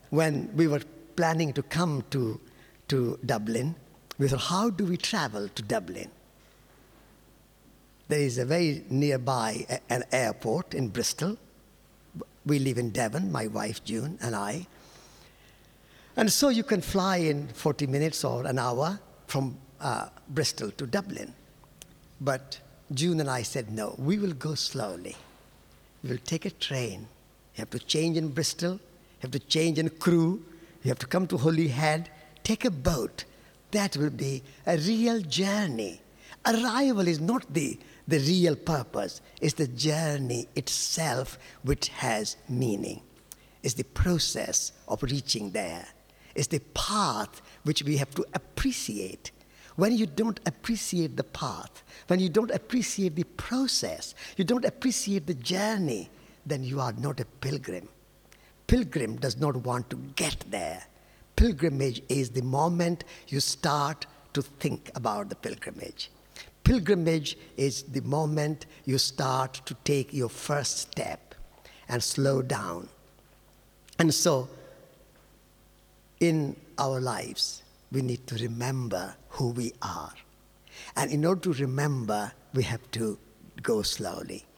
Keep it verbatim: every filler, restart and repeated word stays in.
when we were planning to come to, to Dublin, we thought, how do we travel to Dublin? There is a very nearby a, an airport in Bristol. We live in Devon, my wife June and I. And so you can fly in forty minutes or an hour from uh, Bristol to Dublin. But June and I said, no, we will go slowly. We will take a train. You have to change in Bristol. You have to change in Crewe. You have to come to Holyhead. Take a boat. That will be a real journey. Arrival is not the, the real purpose. It's the journey itself which has meaning. It's the process of reaching there. It's the path which we have to appreciate. When you don't appreciate the path, when you don't appreciate the process, you don't appreciate the journey, then you are not a pilgrim. Pilgrim does not want to get there. Pilgrimage is the moment you start to think about the pilgrimage. Pilgrimage is the moment you start to take your first step and slow down. And so, in our lives, we need to remember who we are. And in order to remember, we have to go slowly.